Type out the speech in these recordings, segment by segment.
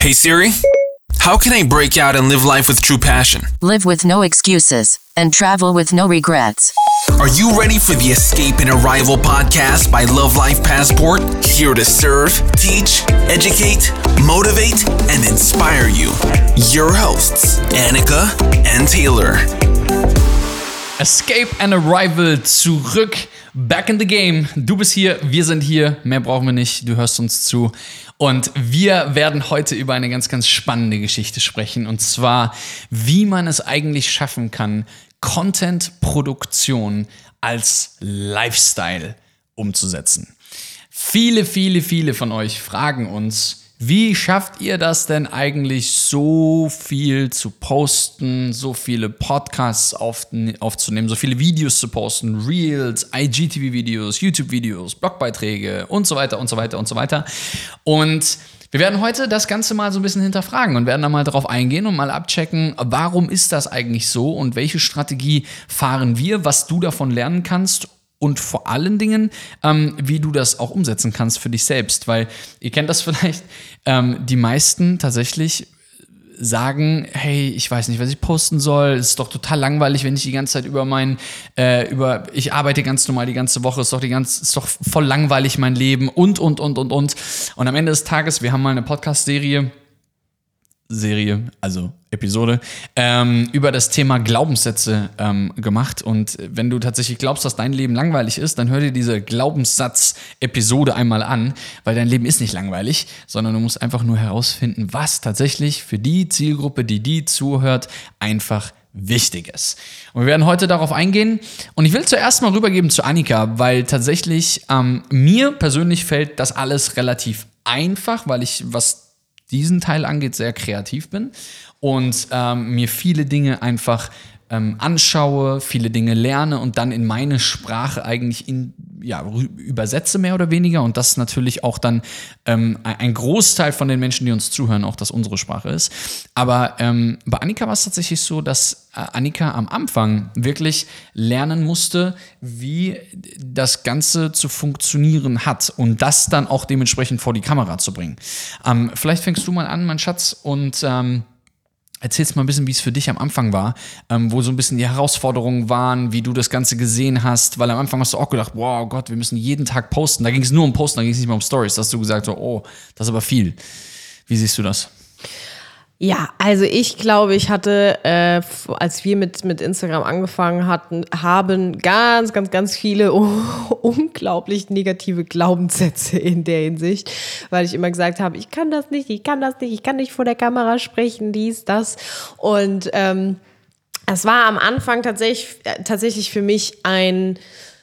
Hey Siri, how can I break out and live life with true passion? Live with no excuses and travel with no regrets. Are you ready for the Escape and Arrival podcast by Love Life Passport? Here to serve, teach, educate, motivate, and inspire you. Your hosts, Annika and Taylor. Escape and Arrival zurück, back in the game. Du bist hier, wir sind hier, mehr brauchen wir nicht, du hörst uns zu. Und wir werden heute über eine ganz, ganz spannende Geschichte sprechen. Und zwar, wie man es eigentlich schaffen kann, Content-Produktion als Lifestyle umzusetzen. Viele von euch fragen uns, wie schafft ihr das denn eigentlich, so viel zu posten, so viele Podcasts aufzunehmen, so viele Videos zu posten, Reels, IGTV-Videos, YouTube-Videos, Blogbeiträge und so weiter und so weiter und so weiter. Und wir werden heute das Ganze mal so ein bisschen hinterfragen und werden da mal drauf eingehen und mal abchecken, warum ist das eigentlich so und welche Strategie fahren wir, was du davon lernen kannst. Und vor allen Dingen, wie du das auch umsetzen kannst für dich selbst. Weil ihr kennt das vielleicht, die meisten tatsächlich sagen, hey, ich weiß nicht, was ich posten soll. Es ist doch total langweilig, wenn ich die ganze Zeit ich arbeite ganz normal die ganze Woche, ist doch voll langweilig mein Leben und. Und am Ende des Tages, wir haben mal eine Podcast-Serie, also Episode, über das Thema Glaubenssätze gemacht. Und wenn du tatsächlich glaubst, dass dein Leben langweilig ist, dann hör dir diese Glaubenssatz-Episode einmal an, weil dein Leben ist nicht langweilig, sondern du musst einfach nur herausfinden, was tatsächlich für die Zielgruppe, die zuhört, einfach wichtig ist. Und wir werden heute darauf eingehen. Und ich will zuerst mal rübergeben zu Annika, weil tatsächlich mir persönlich fällt das alles relativ einfach, weil ich, was diesen Teil angeht, sehr kreativ bin und mir viele Dinge einfach anschaue, viele Dinge lerne und dann in meine Sprache eigentlich übersetze, mehr oder weniger. Und das ist natürlich auch dann ein Großteil von den Menschen, die uns zuhören, auch dass unsere Sprache ist. Aber bei Annika war es tatsächlich so, dass Annika am Anfang wirklich lernen musste, wie das Ganze zu funktionieren hat und das dann auch dementsprechend vor die Kamera zu bringen. Vielleicht fängst du mal an, mein Schatz, und erzählst mal ein bisschen, wie es für dich am Anfang war, wo so ein bisschen die Herausforderungen waren, wie du das Ganze gesehen hast, weil am Anfang hast du auch gedacht, wow Gott, wir müssen jeden Tag posten. Da ging es nur um Posten, da ging es nicht mehr um Stories. Da hast du gesagt, oh, das ist aber viel. Wie siehst du das? Ja, also ich glaube, ich hatte, als wir mit Instagram angefangen haben ganz viele unglaublich negative Glaubenssätze in der Hinsicht, weil ich immer gesagt habe, ich kann nicht vor der Kamera sprechen, dies, das. Und es war am Anfang tatsächlich für mich eine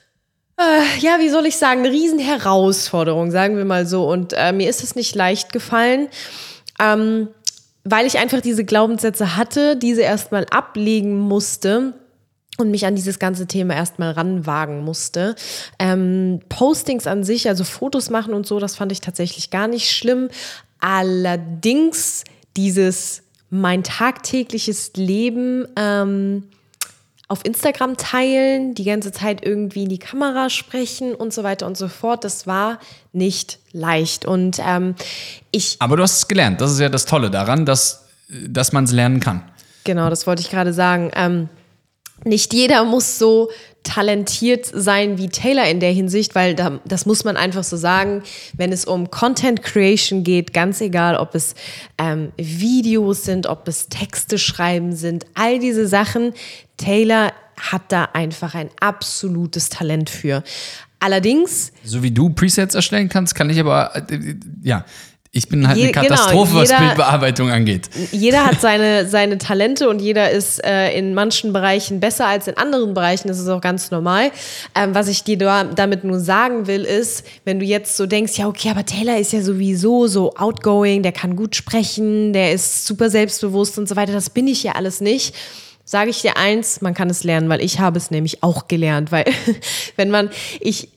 Riesenherausforderung, sagen wir mal so. Und mir ist es nicht leicht gefallen, weil ich einfach diese Glaubenssätze hatte, diese erstmal ablegen musste und mich an dieses ganze Thema erstmal ranwagen musste. Postings an sich, also Fotos machen und so, das fand ich tatsächlich gar nicht schlimm. Allerdings mein tagtägliches Leben auf Instagram teilen, die ganze Zeit irgendwie in die Kamera sprechen und so weiter und so fort, das war nicht leicht. Und Aber du hast es gelernt. Das ist ja das Tolle daran, dass man es lernen kann. Genau, das wollte ich gerade sagen. Nicht jeder muss so talentiert sein wie Taylor in der Hinsicht, weil das muss man einfach so sagen, wenn es um Content Creation geht, ganz egal, ob es Videos sind, ob es Texte schreiben sind, all diese Sachen, Taylor hat da einfach ein absolutes Talent für. Allerdings... So wie du Presets erstellen kannst, kann ich aber, ich bin halt eine Katastrophe, was Bildbearbeitung angeht. Jeder hat seine Talente und jeder ist in manchen Bereichen besser als in anderen Bereichen. Das ist auch ganz normal. Was ich dir damit nur sagen will, ist, wenn du jetzt so denkst, ja okay, aber Taylor ist ja sowieso so outgoing, der kann gut sprechen, der ist super selbstbewusst und so weiter. Das bin ich ja alles nicht. Sage ich dir eins, man kann es lernen, weil ich habe es nämlich auch gelernt, weil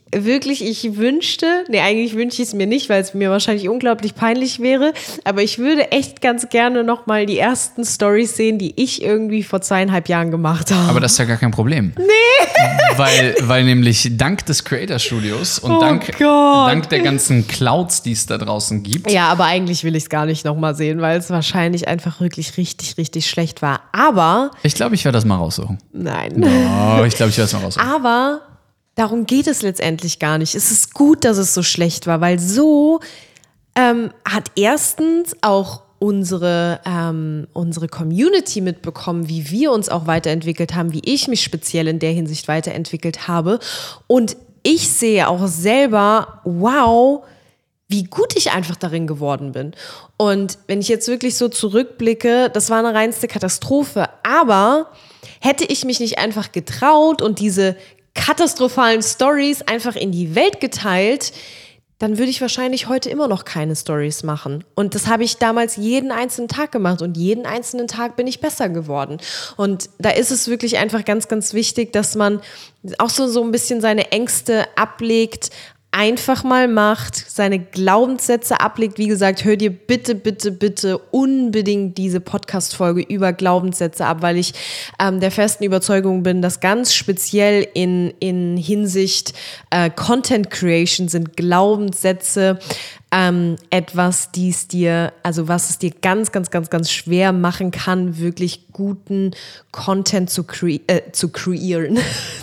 eigentlich wünsche ich es mir nicht, weil es mir wahrscheinlich unglaublich peinlich wäre, aber ich würde echt ganz gerne nochmal die ersten Storys sehen, die ich irgendwie vor 2,5 Jahren gemacht habe. Aber das ist ja gar kein Problem. Nee! Weil nämlich dank des Creator Studios und dank der ganzen Clouds, die es da draußen gibt. Ja, aber eigentlich will ich es gar nicht nochmal sehen, weil es wahrscheinlich einfach wirklich richtig, richtig schlecht war. Aber... Ich glaube, ich werde das mal raussuchen. Nein. Oh, ich glaube, ich werde es mal raussuchen. Aber darum geht es letztendlich gar nicht. Es ist gut, dass es so schlecht war, weil so hat erstens auch unsere Community mitbekommen, wie wir uns auch weiterentwickelt haben, wie ich mich speziell in der Hinsicht weiterentwickelt habe. Und ich sehe auch selber, wow, wie gut ich einfach darin geworden bin. Und wenn ich jetzt wirklich so zurückblicke, das war eine reinste Katastrophe. Aber hätte ich mich nicht einfach getraut und diese katastrophalen Stories einfach in die Welt geteilt, dann würde ich wahrscheinlich heute immer noch keine Stories machen. Und das habe ich damals jeden einzelnen Tag gemacht und jeden einzelnen Tag bin ich besser geworden. Und da ist es wirklich einfach ganz, ganz wichtig, dass man auch so ein bisschen seine Ängste ablegt, einfach mal macht, seine Glaubenssätze ablegt. Wie gesagt, hör dir bitte, bitte, bitte unbedingt diese Podcast-Folge über Glaubenssätze ab, weil ich der festen Überzeugung bin, dass ganz speziell in Hinsicht Content Creation sind Glaubenssätze etwas, was es dir ganz, ganz, ganz, ganz schwer machen kann, wirklich guten Content zu kreieren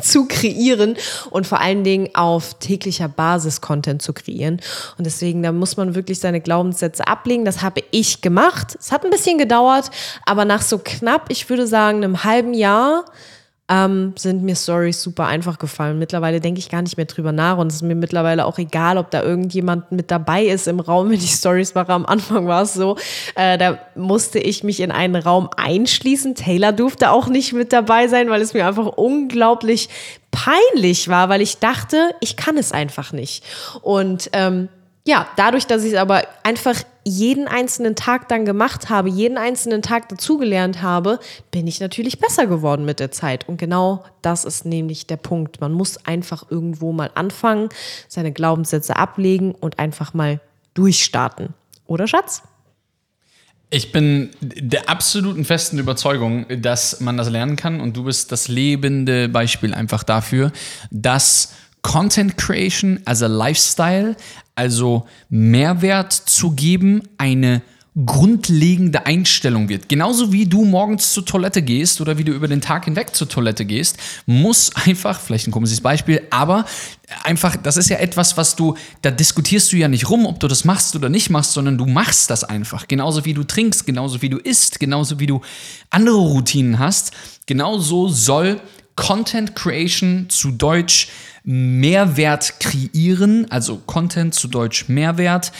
und vor allen Dingen auf täglicher Basis Content zu kreieren. Und deswegen, da muss man wirklich seine Glaubenssätze ablegen. Das habe ich gemacht. Es hat ein bisschen gedauert, aber nach so knapp, ich würde sagen, einem halben Jahr sind mir Storys super einfach gefallen. Mittlerweile denke ich gar nicht mehr drüber nach und es ist mir mittlerweile auch egal, ob da irgendjemand mit dabei ist im Raum, wenn ich Storys mache. Am Anfang war es so, da musste ich mich in einen Raum einschließen. Taylor durfte auch nicht mit dabei sein, weil es mir einfach unglaublich peinlich war, weil ich dachte, ich kann es einfach nicht. Und dadurch, dass ich es aber einfach jeden einzelnen Tag dann gemacht habe, jeden einzelnen Tag dazugelernt habe, bin ich natürlich besser geworden mit der Zeit. Und genau das ist nämlich der Punkt. Man muss einfach irgendwo mal anfangen, seine Glaubenssätze ablegen und einfach mal durchstarten. Oder, Schatz? Ich bin der absoluten festen Überzeugung, dass man das lernen kann und du bist das lebende Beispiel einfach dafür, dass Content Creation as a Lifestyle, also Mehrwert zu geben, eine grundlegende Einstellung wird. Genauso wie du morgens zur Toilette gehst oder wie du über den Tag hinweg zur Toilette gehst, muss einfach, vielleicht ein komisches Beispiel, aber einfach, das ist ja etwas, da diskutierst du ja nicht rum, ob du das machst oder nicht machst, sondern du machst das einfach. Genauso wie du trinkst, genauso wie du isst, genauso wie du andere Routinen hast, genauso soll Content Creation, zu Deutsch Mehrwert kreieren, also Content zu Deutsch Mehrwert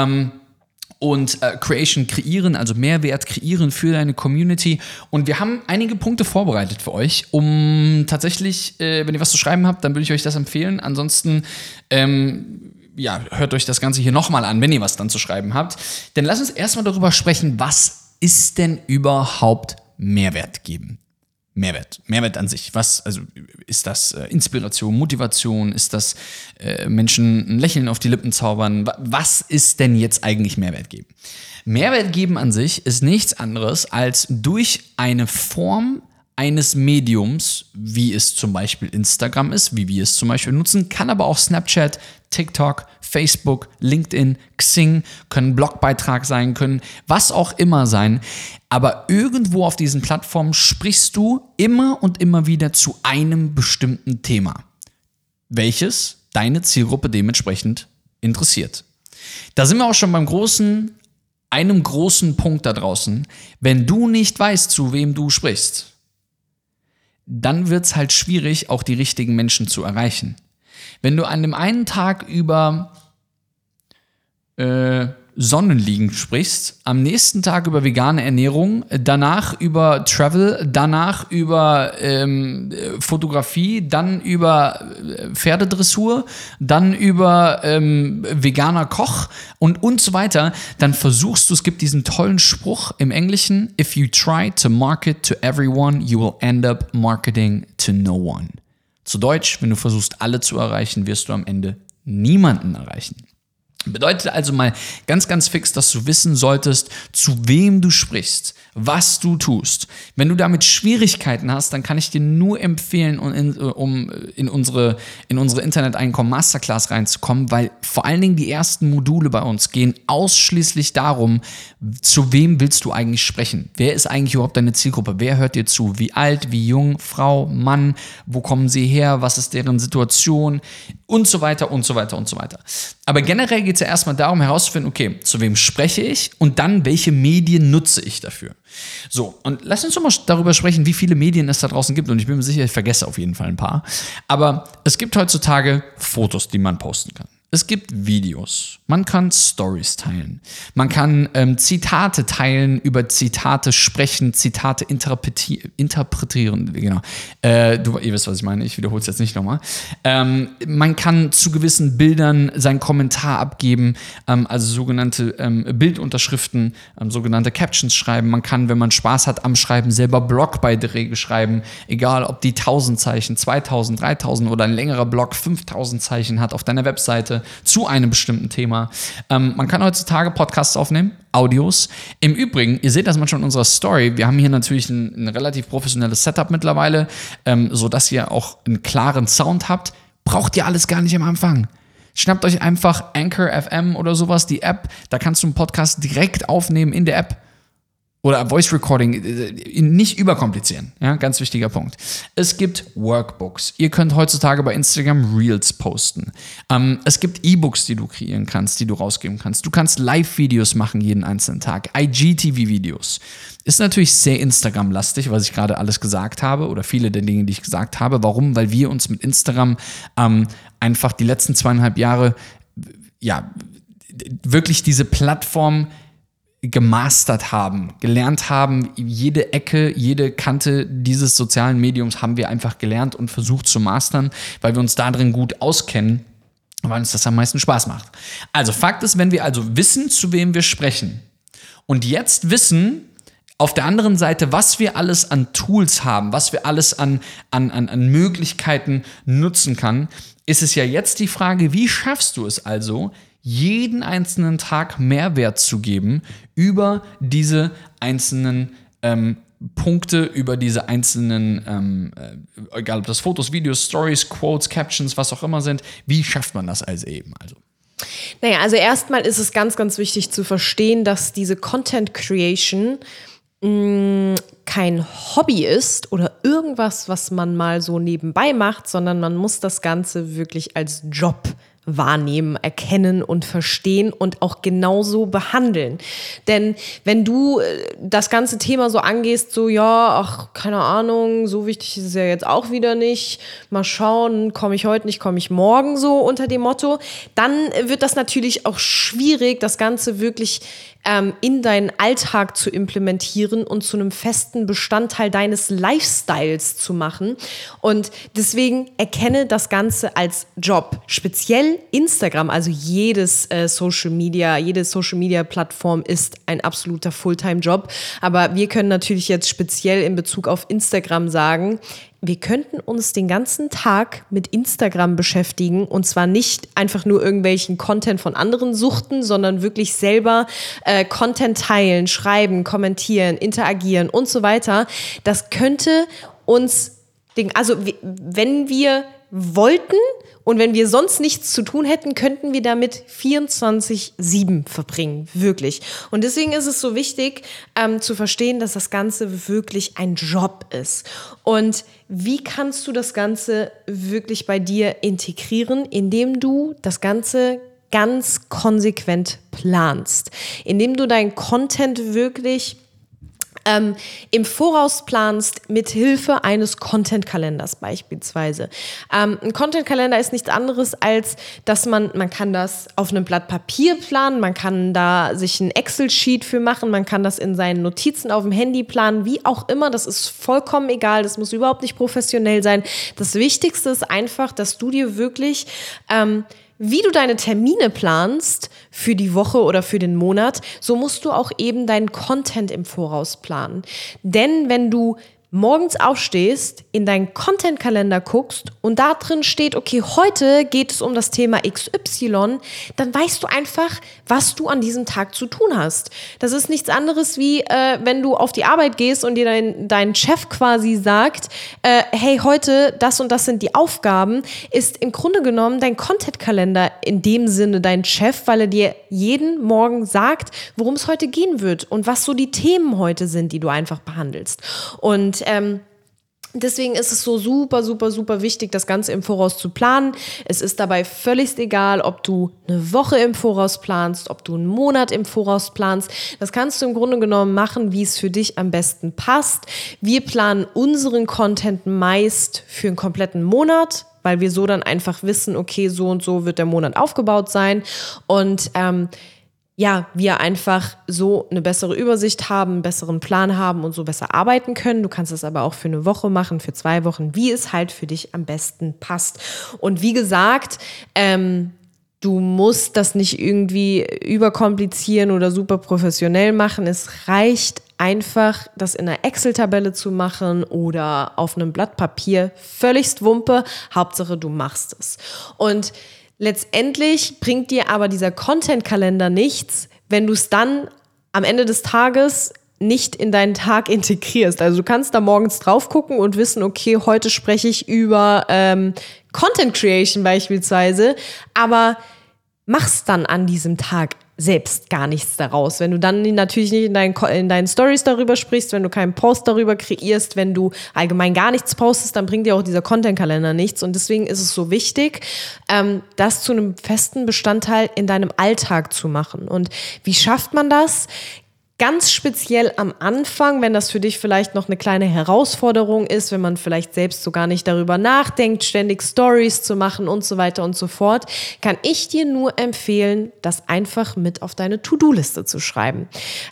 und Creation kreieren, also Mehrwert kreieren für deine Community. Und wir haben einige Punkte vorbereitet für euch, um tatsächlich, wenn ihr was zu schreiben habt, dann würde ich euch das empfehlen. Ansonsten hört euch das Ganze hier nochmal an, wenn ihr was dann zu schreiben habt. Denn lasst uns erstmal darüber sprechen, was ist denn überhaupt Mehrwert geben? Mehrwert an sich. Also ist das Inspiration, Motivation? Ist das Menschen ein Lächeln auf die Lippen zaubern? Was ist denn jetzt eigentlich Mehrwert geben? Mehrwert geben an sich ist nichts anderes als durch eine Form eines Mediums, wie es zum Beispiel Instagram ist, wie wir es zum Beispiel nutzen, kann aber auch Snapchat, TikTok, Facebook, LinkedIn, Xing, können Blogbeitrag sein, können was auch immer sein. Aber irgendwo auf diesen Plattformen sprichst du immer und immer wieder zu einem bestimmten Thema, welches deine Zielgruppe dementsprechend interessiert. Da sind wir auch schon einem großen Punkt da draußen. Wenn du nicht weißt, zu wem du sprichst, dann wird es halt schwierig, auch die richtigen Menschen zu erreichen. Wenn du an dem einen Tag über Sonnenliegen sprichst, am nächsten Tag über vegane Ernährung, danach über Travel, danach über Fotografie, dann über Pferdedressur, dann über veganer Koch und so weiter, dann versuchst du, es gibt diesen tollen Spruch im Englischen, if you try to market to everyone, you will end up marketing to no one. Zu Deutsch, wenn du versuchst, alle zu erreichen, wirst du am Ende niemanden erreichen. Bedeutet also mal ganz, ganz fix, dass du wissen solltest, zu wem du sprichst, was du tust. Wenn du damit Schwierigkeiten hast, dann kann ich dir nur empfehlen, um in unsere Internet-Einkommen Masterclass reinzukommen, weil vor allen Dingen die ersten Module bei uns gehen ausschließlich darum, zu wem willst du eigentlich sprechen? Wer ist eigentlich überhaupt deine Zielgruppe? Wer hört dir zu? Wie alt, wie jung, Frau, Mann? Wo kommen sie her? Was ist deren Situation? Und so weiter und so weiter und so weiter. Aber generell geht es ja erstmal darum herauszufinden, okay, zu wem spreche ich und dann, welche Medien nutze ich dafür. So, und lass uns doch mal darüber sprechen, wie viele Medien es da draußen gibt. Und ich bin mir sicher, ich vergesse auf jeden Fall ein paar. Aber es gibt heutzutage Fotos, die man posten kann. Es gibt Videos, man kann Stories teilen, man kann Zitate teilen, über Zitate sprechen, Zitate interpretieren, genau. Ihr wisst, was ich meine, ich wiederhole es jetzt nicht nochmal. Man kann zu gewissen Bildern seinen Kommentar abgeben, also sogenannte Bildunterschriften, sogenannte Captions schreiben. Man kann, wenn man Spaß hat am Schreiben, selber Blogbeiträge schreiben, egal ob die 1000 Zeichen, 2000, 3000 oder ein längerer Blog 5000 Zeichen hat auf deiner Webseite zu einem bestimmten Thema. Man kann heutzutage Podcasts aufnehmen, Audios. Im Übrigen, ihr seht das manchmal in unserer Story, wir haben hier natürlich ein relativ professionelles Setup mittlerweile, sodass ihr auch einen klaren Sound habt. Braucht ihr alles gar nicht am Anfang. Schnappt euch einfach Anchor FM oder sowas, die App, da kannst du einen Podcast direkt aufnehmen in der App. Oder Voice Recording, nicht überkomplizieren, ja, ganz wichtiger Punkt. Es gibt Workbooks. Ihr könnt heutzutage bei Instagram Reels posten. Es gibt E-Books, die du kreieren kannst, die du rausgeben kannst. Du kannst Live-Videos machen jeden einzelnen Tag, IGTV-Videos. Ist natürlich sehr Instagram-lastig, was ich gerade alles gesagt habe oder viele der Dinge, die ich gesagt habe. Warum? Weil wir uns mit Instagram einfach die letzten 2,5 Jahre ja wirklich diese Plattform gemastert haben, gelernt haben, jede Ecke, jede Kante dieses sozialen Mediums haben wir einfach gelernt und versucht zu mastern, weil wir uns da drin gut auskennen, weil uns das am meisten Spaß macht. Also Fakt ist, wenn wir also wissen, zu wem wir sprechen und jetzt wissen, auf der anderen Seite, was wir alles an Tools haben, was wir alles an Möglichkeiten nutzen kann, ist es ja jetzt die Frage, wie schaffst du es also, jeden einzelnen Tag Mehrwert zu geben über diese einzelnen Punkte, über diese einzelnen, egal ob das Fotos, Videos, Stories, Quotes, Captions, was auch immer sind, wie schafft man das also eben? Naja, also erstmal ist es ganz, ganz wichtig zu verstehen, dass diese Content Creation kein Hobby ist oder irgendwas, was man mal so nebenbei macht, sondern man muss das Ganze wirklich als Job wahrnehmen, erkennen und verstehen und auch genauso behandeln. Denn wenn du das ganze Thema so angehst, so ja, ach, keine Ahnung, so wichtig ist es ja jetzt auch wieder nicht, mal schauen, komme ich heute nicht, komme ich morgen, so unter dem Motto, dann wird das natürlich auch schwierig, das Ganze wirklich in deinen Alltag zu implementieren und zu einem festen Bestandteil deines Lifestyles zu machen. Und deswegen erkenne das Ganze als Job. Speziell Instagram, also jede Social Media Plattform ist ein absoluter Fulltime-Job. Aber wir können natürlich jetzt speziell in Bezug auf Instagram sagen, wir könnten uns den ganzen Tag mit Instagram beschäftigen und zwar nicht einfach nur irgendwelchen Content von anderen suchten, sondern wirklich selber Content teilen, schreiben, kommentieren, interagieren und so weiter. Das könnte uns, wenn wir wollten und wenn wir sonst nichts zu tun hätten, könnten wir damit 24/7 verbringen, wirklich. Und deswegen ist es so wichtig zu verstehen, dass das Ganze wirklich ein Job ist. Und wie kannst du das Ganze wirklich bei dir integrieren, indem du das Ganze ganz konsequent planst, indem du deinen Content wirklich im Voraus planst, mit Hilfe eines Content-Kalenders beispielsweise. Ein Content-Kalender ist nichts anderes, als dass man kann das auf einem Blatt Papier planen, man kann da sich ein Excel-Sheet für machen, man kann das in seinen Notizen auf dem Handy planen, wie auch immer, das ist vollkommen egal, das muss überhaupt nicht professionell sein. Das Wichtigste ist einfach, dass du dir wirklich wie du deine Termine planst für die Woche oder für den Monat, so musst du auch eben deinen Content im Voraus planen. Denn wenn du morgens aufstehst, in deinen Content-Kalender guckst und da drin steht, okay, heute geht es um das Thema XY, dann weißt du einfach, was du an diesem Tag zu tun hast. Das ist nichts anderes wie, wenn du auf die Arbeit gehst und dir dein Chef quasi sagt, hey, heute das und das sind die Aufgaben, ist im Grunde genommen dein Content-Kalender in dem Sinne dein Chef, weil er dir jeden Morgen sagt, worum es heute gehen wird und was so die Themen heute sind, die du einfach behandelst. Und deswegen ist es so super, super, super wichtig, das Ganze im Voraus zu planen. Es ist dabei völlig egal, ob du eine Woche im Voraus planst, ob du einen Monat im Voraus planst. Das kannst du im Grunde genommen machen, wie es für dich am besten passt. Wir planen unseren Content meist für einen kompletten Monat, weil wir so dann einfach wissen, okay, so und so wird der Monat aufgebaut sein. Und wir einfach so eine bessere Übersicht haben, einen besseren Plan haben und so besser arbeiten können. Du kannst es aber auch für eine Woche machen, für 2 Wochen, wie es halt für dich am besten passt. Und wie gesagt, du musst das nicht irgendwie überkomplizieren oder super professionell machen. Es reicht einfach, das in einer Excel-Tabelle zu machen oder auf einem Blatt Papier. Völligst Wumpe. Hauptsache, du machst es. Und letztendlich bringt dir aber dieser Content-Kalender nichts, wenn du es dann am Ende des Tages nicht in deinen Tag integrierst. Also du kannst da morgens drauf gucken und wissen, okay, heute spreche ich über Content Creation beispielsweise, aber machst dann an diesem Tag selbst gar nichts daraus. Wenn du dann natürlich nicht in deinen Stories darüber sprichst, wenn du keinen Post darüber kreierst, wenn du allgemein gar nichts postest, dann bringt dir auch dieser Content-Kalender nichts. Und deswegen ist es so wichtig, das zu einem festen Bestandteil in deinem Alltag zu machen. Und wie schafft man das? Ganz speziell am Anfang, wenn das für dich vielleicht noch eine kleine Herausforderung ist, wenn man vielleicht selbst so gar nicht darüber nachdenkt, ständig Stories zu machen und so weiter und so fort, kann ich dir nur empfehlen, das einfach mit auf deine To-Do-Liste zu schreiben.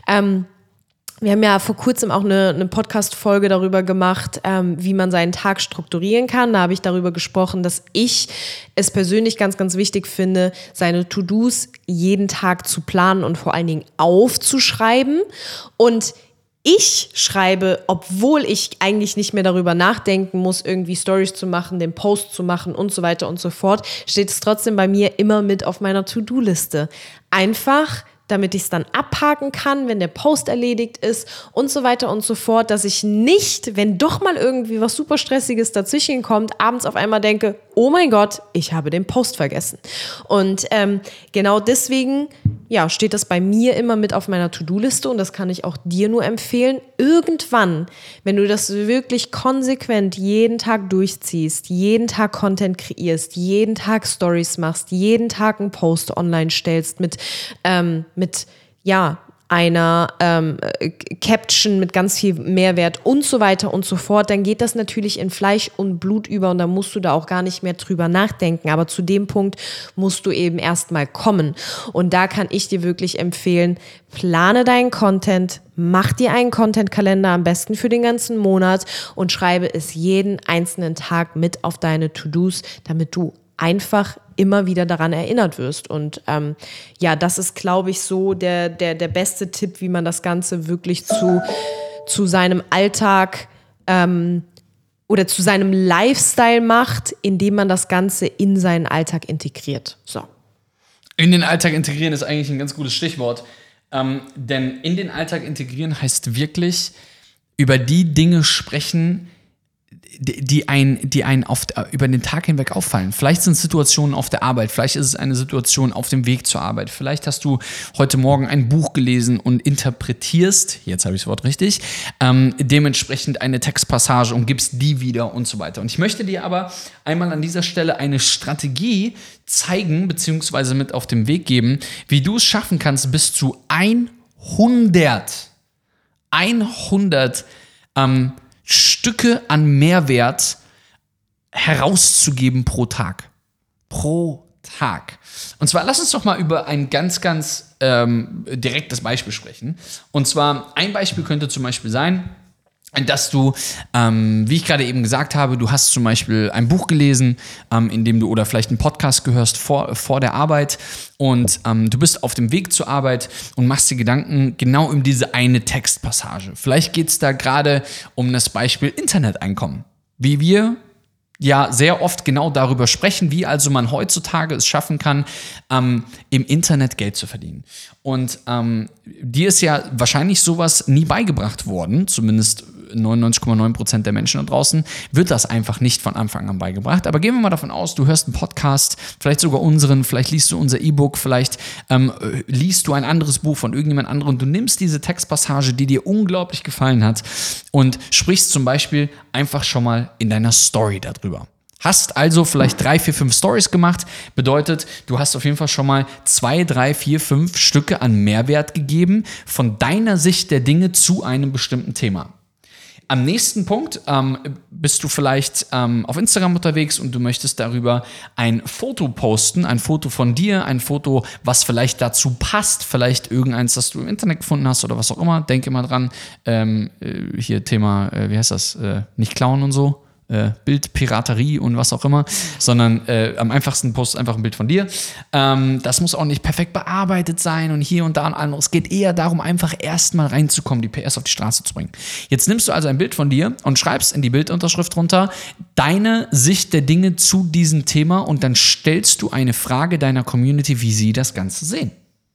Wir haben ja vor kurzem auch eine Podcast-Folge darüber gemacht, wie man seinen Tag strukturieren kann. Da habe ich darüber gesprochen, dass ich es persönlich ganz, ganz wichtig finde, seine To-Dos jeden Tag zu planen und vor allen Dingen aufzuschreiben. Und ich schreibe, obwohl ich eigentlich nicht mehr darüber nachdenken muss, irgendwie Stories zu machen, den Post zu machen und so weiter und so fort, steht es trotzdem bei mir immer mit auf meiner To-Do-Liste. Einfach damit ich es dann abhaken kann, wenn der Post erledigt ist und so weiter und so fort, dass ich nicht, wenn doch mal irgendwie was super Stressiges dazwischen kommt, abends auf einmal denke, oh mein Gott, ich habe den Post vergessen. Und genau deswegen steht das bei mir immer mit auf meiner To-Do-Liste und das kann ich auch dir nur empfehlen. Irgendwann, wenn du das wirklich konsequent jeden Tag durchziehst, jeden Tag Content kreierst, jeden Tag Stories machst, jeden Tag einen Post online stellst mit einer Caption mit ganz viel Mehrwert und so weiter und so fort, dann geht das natürlich in Fleisch und Blut über und dann musst du da auch gar nicht mehr drüber nachdenken. Aber zu dem Punkt musst du eben erstmal kommen. Und da kann ich dir wirklich empfehlen, plane deinen Content, mach dir einen Content-Kalender am besten für den ganzen Monat und schreibe es jeden einzelnen Tag mit auf deine To-Dos, damit du einfach immer wieder daran erinnert wirst. Und das ist, glaube ich, so der beste Tipp, wie man das Ganze wirklich zu seinem Alltag oder zu seinem Lifestyle macht, indem man das Ganze in seinen Alltag integriert. So. In den Alltag integrieren ist eigentlich ein ganz gutes Stichwort. Denn in den Alltag integrieren heißt wirklich über die Dinge sprechen, die einen über den Tag hinweg auffallen. Vielleicht sind es Situationen auf der Arbeit, vielleicht ist es eine Situation auf dem Weg zur Arbeit, vielleicht hast du heute Morgen ein Buch gelesen und interpretierst, jetzt habe ich das Wort richtig, dementsprechend eine Textpassage und gibst die wieder und so weiter. Und ich möchte dir aber einmal an dieser Stelle eine Strategie zeigen, beziehungsweise mit auf den Weg geben, wie du es schaffen kannst, bis zu 100 Stücke an Mehrwert herauszugeben pro Tag. Pro Tag. Und zwar, lass uns doch mal über ein ganz, ganz direktes Beispiel sprechen. Und zwar, ein Beispiel könnte zum Beispiel sein, dass du, wie ich gerade eben gesagt habe, du hast zum Beispiel ein Buch gelesen, in dem du oder vielleicht einen Podcast gehörst vor der Arbeit und du bist auf dem Weg zur Arbeit und machst dir Gedanken genau um diese eine Textpassage. Vielleicht geht es da gerade um das Beispiel Interneteinkommen. Wie wir ja sehr oft genau darüber sprechen, wie also man heutzutage es schaffen kann, im Internet Geld zu verdienen. Und dir ist ja wahrscheinlich sowas nie beigebracht worden, zumindest 99,9% der Menschen da draußen, wird das einfach nicht von Anfang an beigebracht. Aber gehen wir mal davon aus, du hörst einen Podcast, vielleicht sogar unseren, vielleicht liest du unser E-Book, vielleicht liest du ein anderes Buch von irgendjemand anderem. Du nimmst diese Textpassage, die dir unglaublich gefallen hat und sprichst zum Beispiel einfach schon mal in deiner Story darüber. Hast also vielleicht 3, 4, 5 Stories gemacht, bedeutet, du hast auf jeden Fall schon mal 2, 3, 4, 5 Stücke an Mehrwert gegeben von deiner Sicht der Dinge zu einem bestimmten Thema. Am nächsten Punkt bist du vielleicht auf Instagram unterwegs und du möchtest darüber ein Foto posten, ein Foto von dir, ein Foto, was vielleicht dazu passt, vielleicht irgendeins, das du im Internet gefunden hast oder was auch immer. Denke mal dran, hier Thema, wie heißt das, nicht klauen und so. Bildpiraterie und was auch immer, sondern am einfachsten post einfach ein Bild von dir. Das muss auch nicht perfekt bearbeitet sein und hier und da und anderes. Es geht eher darum, einfach erstmal reinzukommen, die PS auf die Straße zu bringen. Jetzt nimmst du also ein Bild von dir und schreibst in die Bildunterschrift runter deine Sicht der Dinge zu diesem Thema und dann stellst du eine Frage deiner Community, wie sie das Ganze sehen.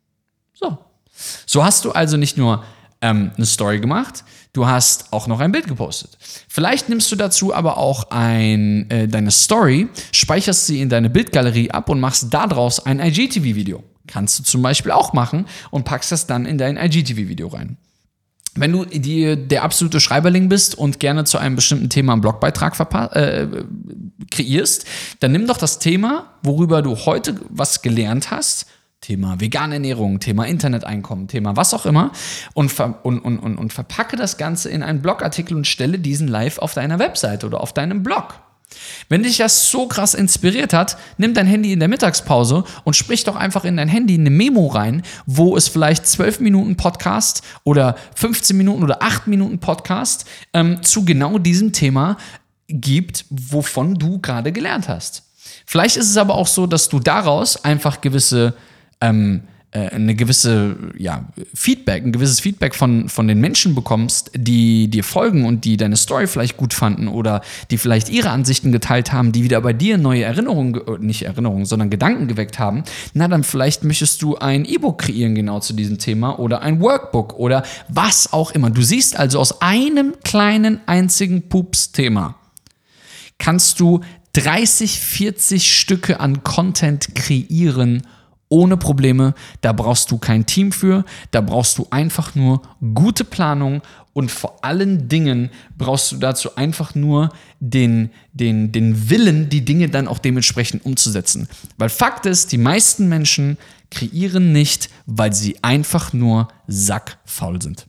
So hast du also nicht nur eine Story gemacht, du hast auch noch ein Bild gepostet. Vielleicht nimmst du dazu aber auch deine Story, speicherst sie in deine Bildgalerie ab und machst daraus ein IGTV-Video. Kannst du zum Beispiel auch machen und packst das dann in dein IGTV-Video rein. Wenn du der absolute Schreiberling bist und gerne zu einem bestimmten Thema einen Blogbeitrag kreierst, dann nimm doch das Thema, worüber du heute was gelernt hast, Thema vegane Ernährung, Thema Interneteinkommen, Thema was auch immer und verpacke das Ganze in einen Blogartikel und stelle diesen live auf deiner Webseite oder auf deinem Blog. Wenn dich das so krass inspiriert hat, nimm dein Handy in der Mittagspause und sprich doch einfach in dein Handy eine Memo rein, wo es vielleicht 12 Minuten Podcast oder 15 Minuten oder 8 Minuten Podcast zu genau diesem Thema gibt, wovon du gerade gelernt hast. Vielleicht ist es aber auch so, dass du daraus einfach ein gewisses Feedback von den Menschen bekommst, die dir folgen und die deine Story vielleicht gut fanden oder die vielleicht ihre Ansichten geteilt haben, die wieder bei dir neue Gedanken geweckt haben. Na, dann vielleicht möchtest du ein E-Book kreieren genau zu diesem Thema oder ein Workbook oder was auch immer. Du siehst also, aus einem kleinen einzigen Pups-Thema kannst du 30, 40 Stücke an Content kreieren, ohne Probleme. Da brauchst du kein Team für, da brauchst du einfach nur gute Planung und vor allen Dingen brauchst du dazu einfach nur den Willen, die Dinge dann auch dementsprechend umzusetzen. Weil Fakt ist, die meisten Menschen kreieren nicht, weil sie einfach nur sackfaul sind.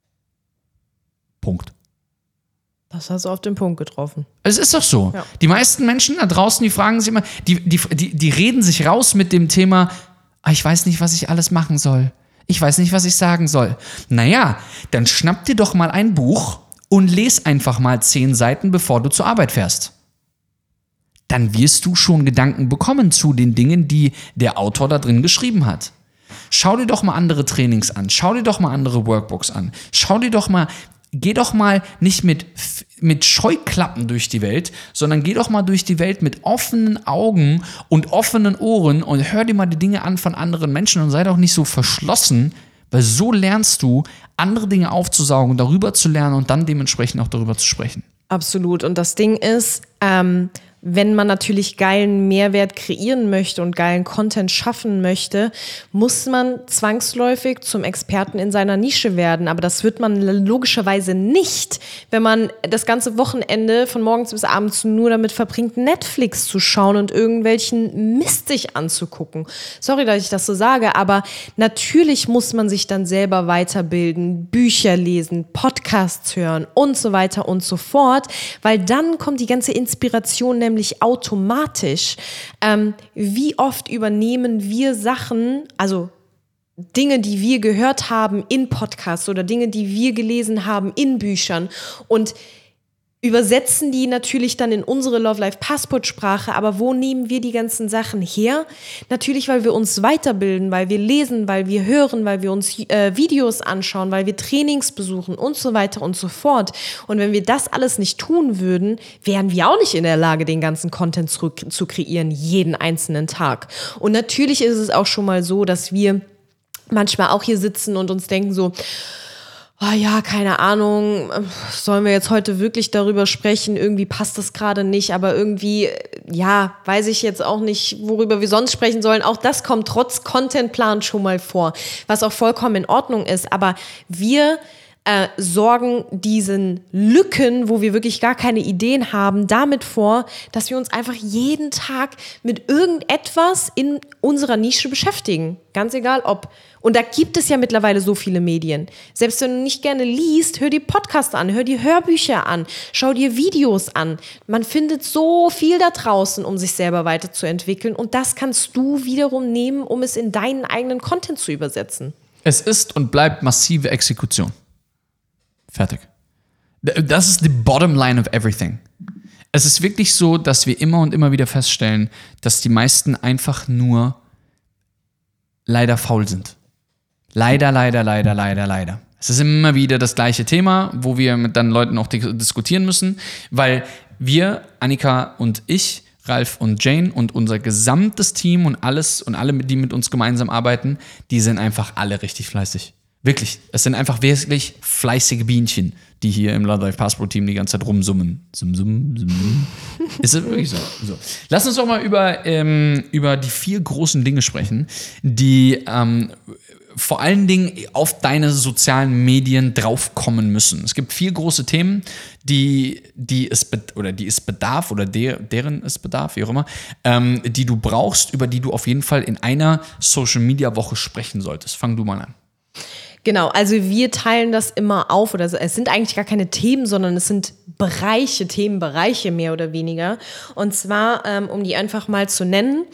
Punkt. Das hast du auf den Punkt getroffen. Es ist doch so. Ja. Die meisten Menschen da draußen, die fragen sich immer, die reden sich raus mit dem Thema, ich weiß nicht, was ich alles machen soll. Ich weiß nicht, was ich sagen soll. Naja, dann schnapp dir doch mal ein Buch und les einfach mal 10 Seiten, bevor du zur Arbeit fährst. Dann wirst du schon Gedanken bekommen zu den Dingen, die der Autor da drin geschrieben hat. Schau dir doch mal andere Trainings an. Schau dir doch mal andere Workbooks an. Geh doch mal nicht mit Scheuklappen durch die Welt, sondern geh doch mal durch die Welt mit offenen Augen und offenen Ohren und hör dir mal die Dinge an von anderen Menschen und sei doch nicht so verschlossen, weil so lernst du, andere Dinge aufzusaugen, darüber zu lernen und dann dementsprechend auch darüber zu sprechen. Absolut. Und das Ding ist, wenn man natürlich geilen Mehrwert kreieren möchte und geilen Content schaffen möchte, muss man zwangsläufig zum Experten in seiner Nische werden. Aber das wird man logischerweise nicht, wenn man das ganze Wochenende von morgens bis abends nur damit verbringt, Netflix zu schauen und irgendwelchen Mist sich anzugucken. Sorry, dass ich das so sage, aber natürlich muss man sich dann selber weiterbilden, Bücher lesen, Podcasts hören und so weiter und so fort, weil dann kommt die ganze Inspiration nämlich automatisch. Wie oft übernehmen wir Sachen, also Dinge, die wir gehört haben in Podcasts oder Dinge, die wir gelesen haben in Büchern und übersetzen die natürlich dann in unsere Love Life Passport Sprache, aber wo nehmen wir die ganzen Sachen her? Natürlich, weil wir uns weiterbilden, weil wir lesen, weil wir hören, weil wir uns Videos anschauen, weil wir Trainings besuchen und so weiter und so fort. Und wenn wir das alles nicht tun würden, wären wir auch nicht in der Lage, den ganzen Content zu kreieren, jeden einzelnen Tag. Und natürlich ist es auch schon mal so, dass wir manchmal auch hier sitzen und uns denken so, oh ja, keine Ahnung, sollen wir jetzt heute wirklich darüber sprechen? Irgendwie passt das gerade nicht, aber irgendwie, ja, weiß ich jetzt auch nicht, worüber wir sonst sprechen sollen. Auch das kommt trotz Contentplan schon mal vor, was auch vollkommen in Ordnung ist. Aber wir sorgen diesen Lücken, wo wir wirklich gar keine Ideen haben, damit vor, dass wir uns einfach jeden Tag mit irgendetwas in unserer Nische beschäftigen. Ganz egal ob. Und da gibt es ja mittlerweile so viele Medien. Selbst wenn du nicht gerne liest, hör dir Podcasts an, hör dir Hörbücher an, schau dir Videos an. Man findet so viel da draußen, um sich selber weiterzuentwickeln. Und das kannst du wiederum nehmen, um es in deinen eigenen Content zu übersetzen. Es ist und bleibt massive Exekution. Fertig. Das ist the bottom line of everything. Es ist wirklich so, dass wir immer und immer wieder feststellen, dass die meisten einfach nur leider faul sind. Leider. Es ist immer wieder das gleiche Thema, wo wir mit dann Leuten auch diskutieren müssen, weil wir, Annika und ich, Ralf und Jane und unser gesamtes Team und alles und alle, die mit uns gemeinsam arbeiten, die sind einfach alle richtig fleißig. Wirklich, es sind einfach wirklich fleißige Bienchen, die hier im Love Life Passport Team die ganze Zeit rumsummen. Sum. Ist das wirklich so? Lass uns doch mal über die 4 großen Dinge sprechen, die vor allen Dingen auf deine sozialen Medien draufkommen müssen. Es gibt 4 große Themen, deren es bedarf, wie auch immer, die du brauchst, über die du auf jeden Fall in einer Social-Media-Woche sprechen solltest. Fang du mal an. Genau, also wir teilen das immer auf, oder es sind eigentlich gar keine Themen, sondern es sind Themenbereiche mehr oder weniger. Und zwar, um die einfach mal zu nennen: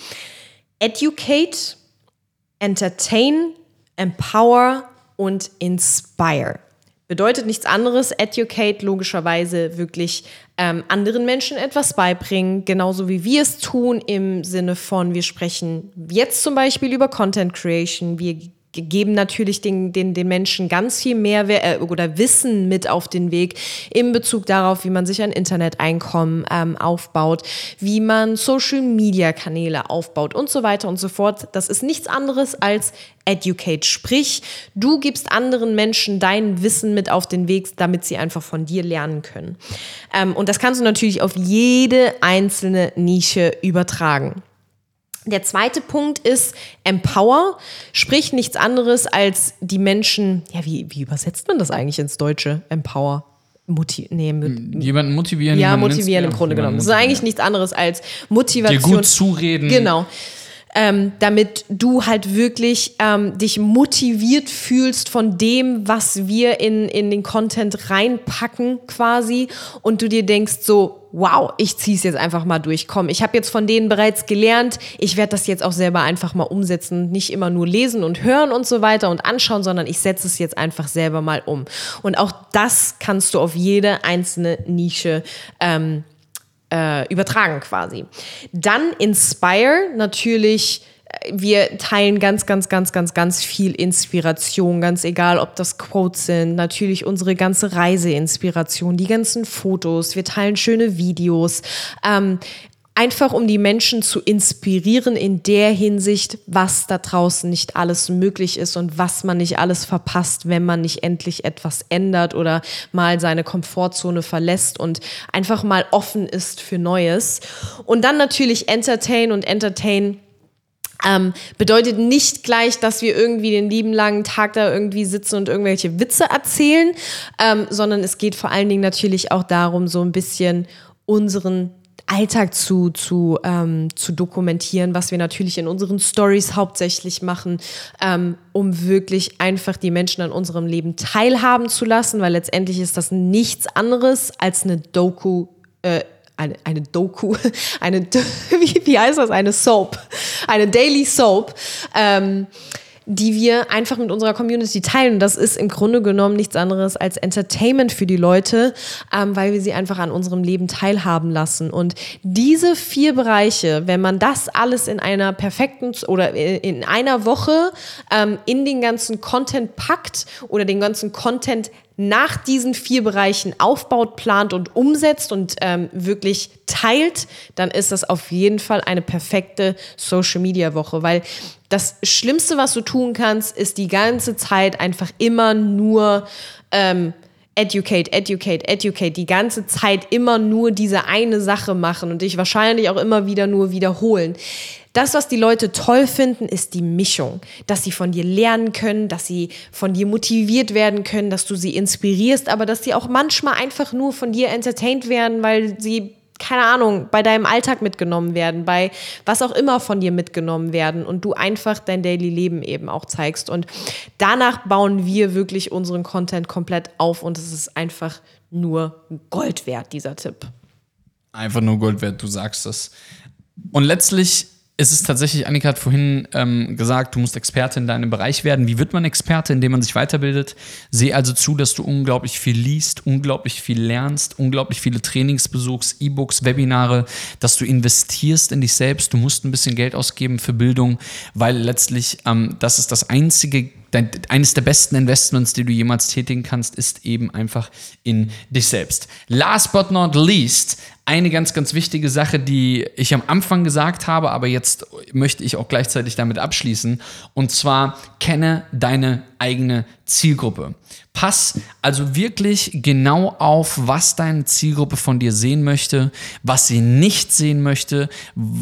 Educate, Entertain, Empower und Inspire. Bedeutet nichts anderes. Educate logischerweise wirklich anderen Menschen etwas beibringen, genauso wie wir es tun, im Sinne von, wir sprechen jetzt zum Beispiel über Content Creation, wir geben natürlich den Menschen ganz viel Mehrwert oder Wissen mit auf den Weg in Bezug darauf, wie man sich ein Internet-Einkommen aufbaut, wie man Social-Media-Kanäle aufbaut und so weiter und so fort. Das ist nichts anderes als Educate. Sprich, du gibst anderen Menschen dein Wissen mit auf den Weg, damit sie einfach von dir lernen können. Und das kannst du natürlich auf jede einzelne Nische übertragen. Der zweite Punkt ist Empower, sprich nichts anderes als die Menschen, ja, wie übersetzt man das eigentlich ins Deutsche? Empower. Jemanden motivieren. Ja, motivieren im Grunde genommen. Das ist eigentlich nichts anderes als Motivation. Dir gut zureden. Genau. Damit du halt wirklich dich motiviert fühlst von dem, was wir in den Content reinpacken quasi, und du dir denkst so, wow, ich zieh's jetzt einfach mal durch. Komm, ich habe jetzt von denen bereits gelernt, ich werde das jetzt auch selber einfach mal umsetzen, nicht immer nur lesen und hören und so weiter und anschauen, sondern ich setze es jetzt einfach selber mal um. Und auch das kannst du auf jede einzelne Nische übertragen quasi. Dann Inspire, natürlich, wir teilen ganz viel Inspiration, ganz egal, ob das Quotes sind, natürlich unsere ganze Reiseinspiration, die ganzen Fotos, wir teilen schöne Videos, einfach um die Menschen zu inspirieren in der Hinsicht, was da draußen nicht alles möglich ist und was man nicht alles verpasst, wenn man nicht endlich etwas ändert oder mal seine Komfortzone verlässt und einfach mal offen ist für Neues. Und dann natürlich Entertain, und Entertain bedeutet nicht gleich, dass wir irgendwie den lieben langen Tag da irgendwie sitzen und irgendwelche Witze erzählen, sondern es geht vor allen Dingen natürlich auch darum, so ein bisschen unseren Alltag zu dokumentieren, was wir natürlich in unseren Stories hauptsächlich machen, um wirklich einfach die Menschen an unserem Leben teilhaben zu lassen, weil letztendlich ist das nichts anderes als eine Doku, wie heißt das? Eine Soap, eine Daily Soap, die wir einfach mit unserer Community teilen. Und das ist im Grunde genommen nichts anderes als Entertainment für die Leute, weil wir sie einfach an unserem Leben teilhaben lassen. Und diese 4 Bereiche, wenn man das alles in einer perfekten oder in einer Woche in den ganzen Content packt oder den ganzen Content nach diesen 4 Bereichen aufbaut, plant und umsetzt und wirklich teilt, dann ist das auf jeden Fall eine perfekte Social-Media-Woche, weil das Schlimmste, was du tun kannst, ist die ganze Zeit einfach immer nur educate, die ganze Zeit immer nur diese eine Sache machen und dich wahrscheinlich auch immer wieder nur wiederholen. Das, was die Leute toll finden, ist die Mischung, dass sie von dir lernen können, dass sie von dir motiviert werden können, dass du sie inspirierst, aber dass sie auch manchmal einfach nur von dir entertained werden, weil sie, keine Ahnung, bei deinem Alltag mitgenommen werden, bei was auch immer von dir mitgenommen werden und du einfach dein Daily Leben eben auch zeigst. Und danach bauen wir wirklich unseren Content komplett auf und es ist einfach nur Gold wert, dieser Tipp. Einfach nur Gold wert, du sagst das. Und letztlich ist es tatsächlich, Annika hat vorhin gesagt, du musst Experte in deinem Bereich werden. Wie wird man Experte? Indem man sich weiterbildet. Seh also zu, dass du unglaublich viel liest, unglaublich viel lernst, unglaublich viele Trainings besuchst, E-Books, Webinare, dass du investierst in dich selbst. Du musst ein bisschen Geld ausgeben für Bildung, weil letztlich das ist das einzige, eines der besten Investments, die du jemals tätigen kannst, ist eben einfach in dich selbst. Last but not least, eine ganz, ganz wichtige Sache, die ich am Anfang gesagt habe, aber jetzt möchte ich auch gleichzeitig damit abschließen. Und zwar, kenne deine eigene Zielgruppe. Pass also wirklich genau auf, was deine Zielgruppe von dir sehen möchte, was sie nicht sehen möchte,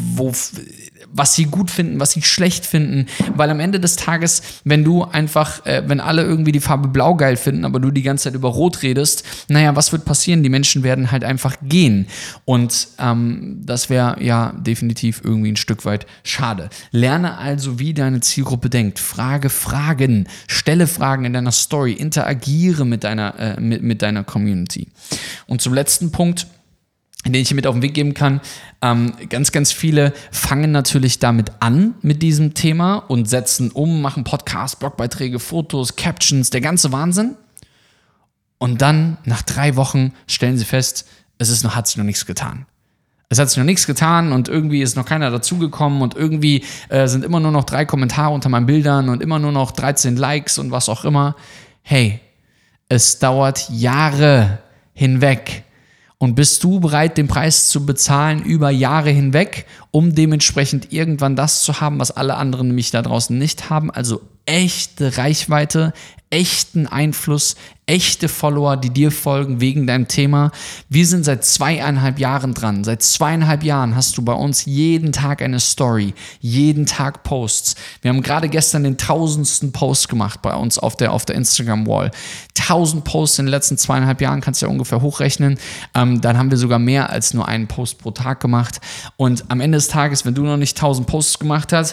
was sie gut finden, was sie schlecht finden, weil am Ende des Tages, wenn du einfach, wenn alle irgendwie die Farbe Blau geil finden, aber du die ganze Zeit über Rot redest, naja, was wird passieren? Die Menschen werden halt einfach gehen und das wäre ja definitiv irgendwie ein Stück weit schade. Lerne also, wie deine Zielgruppe denkt, frage Fragen, stelle Fragen in deiner Story, interagiere mit deiner Community. Und zum letzten Punkt, den ich hier mit auf den Weg geben kann, ganz, ganz viele fangen natürlich damit an, mit diesem Thema und setzen um, machen Podcasts, Blogbeiträge, Fotos, Captions, der ganze Wahnsinn. Und dann, nach 3 Wochen, stellen sie fest, hat sich noch nichts getan. Es hat sich noch nichts getan und irgendwie ist noch keiner dazugekommen und irgendwie sind immer nur noch 3 Kommentare unter meinen Bildern und immer nur noch 13 Likes und was auch immer. Hey, es dauert Jahre hinweg. Und bist du bereit, den Preis zu bezahlen über Jahre hinweg, um dementsprechend irgendwann das zu haben, was alle anderen nämlich da draußen nicht haben? Also echte Reichweite, echten Einfluss, echte Follower, die dir folgen wegen deinem Thema. Wir sind seit 2,5 Jahren dran. Seit 2,5 Jahren hast du bei uns jeden Tag eine Story, jeden Tag Posts. Wir haben gerade gestern den 1000. Post gemacht bei uns auf der Instagram-Wall. 1000 Posts in den letzten 2,5 Jahren, kannst du ja ungefähr hochrechnen. Dann haben wir sogar mehr als nur einen Post pro Tag gemacht. Und am Ende des Tages, wenn du noch nicht 1000 Posts gemacht hast,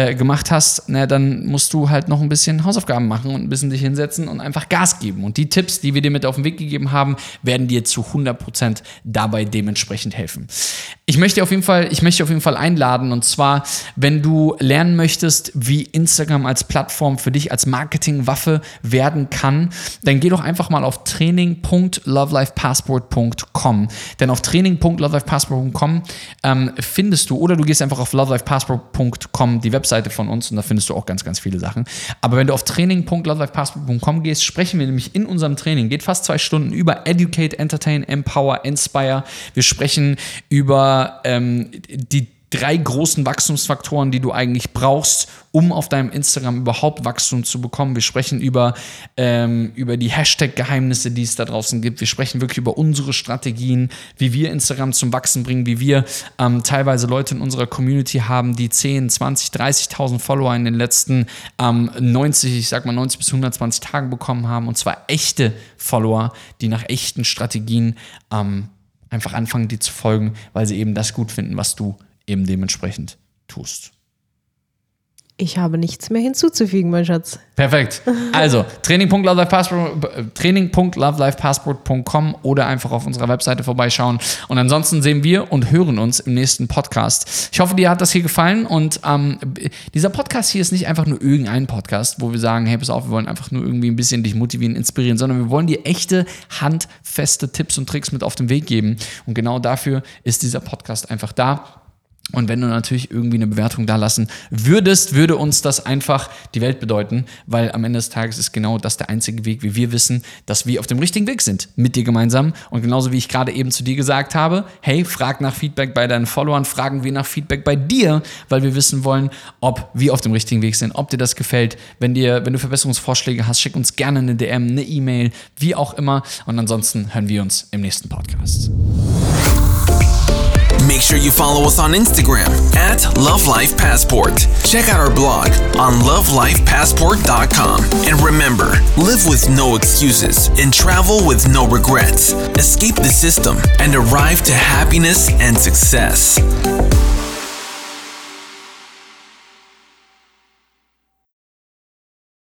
dann musst du halt noch ein bisschen Hausaufgaben machen und ein bisschen dich hinsetzen und einfach Gas geben. Und die Tipps, die wir dir mit auf den Weg gegeben haben, werden dir zu 100% dabei dementsprechend helfen. Ich möchte auf jeden Fall einladen, und zwar, wenn du lernen möchtest, wie Instagram als Plattform für dich als Marketingwaffe werden kann, dann geh doch einfach mal auf training.lovelifepassport.com. Denn auf training.lovelifepassport.com findest du, oder du gehst einfach auf lovelifepassport.com, die Webseite von uns, und da findest du auch ganz, ganz viele Sachen. Aber wenn du auf training.lovelifepassport.com gehst, sprechen wir nämlich in unserem Training, geht fast 2 Stunden, über Educate, Entertain, Empower, Inspire. Wir sprechen über die 3 großen Wachstumsfaktoren, die du eigentlich brauchst, um auf deinem Instagram überhaupt Wachstum zu bekommen. Wir sprechen über die Hashtag-Geheimnisse, die es da draußen gibt. Wir sprechen wirklich über unsere Strategien, wie wir Instagram zum Wachsen bringen, wie wir teilweise Leute in unserer Community haben, die 10, 20, 30.000 Follower in den letzten 90 bis 120 Tagen bekommen haben. Und zwar echte Follower, die nach echten Strategien einfach anfangen, dir zu folgen, weil sie eben das gut finden, was du eben dementsprechend tust. Ich habe nichts mehr hinzuzufügen, mein Schatz. Perfekt. Also, training.lovelifepassport.com oder einfach auf unserer Webseite vorbeischauen. Und ansonsten sehen wir und hören uns im nächsten Podcast. Ich hoffe, dir hat das hier gefallen. Und dieser Podcast hier ist nicht einfach nur irgendein Podcast, wo wir sagen, hey, pass auf, wir wollen einfach nur irgendwie ein bisschen dich motivieren, inspirieren, sondern wir wollen dir echte, handfeste Tipps und Tricks mit auf den Weg geben. Und genau dafür ist dieser Podcast einfach da. Und wenn du natürlich irgendwie eine Bewertung da lassen würdest, würde uns das einfach die Welt bedeuten, weil am Ende des Tages ist genau das der einzige Weg, wie wir wissen, dass wir auf dem richtigen Weg sind, mit dir gemeinsam. Und genauso wie ich gerade eben zu dir gesagt habe, hey, frag nach Feedback bei deinen Followern, fragen wir nach Feedback bei dir, weil wir wissen wollen, ob wir auf dem richtigen Weg sind, ob dir das gefällt. Wenn du Verbesserungsvorschläge hast, schick uns gerne eine DM, eine E-Mail, wie auch immer. Und ansonsten hören wir uns im nächsten Podcast. Make sure you follow us on Instagram @LoveLifePassport. Check out our blog on LoveLifePassport.com. And remember, live with no excuses and travel with no regrets. Escape the system and arrive to happiness and success.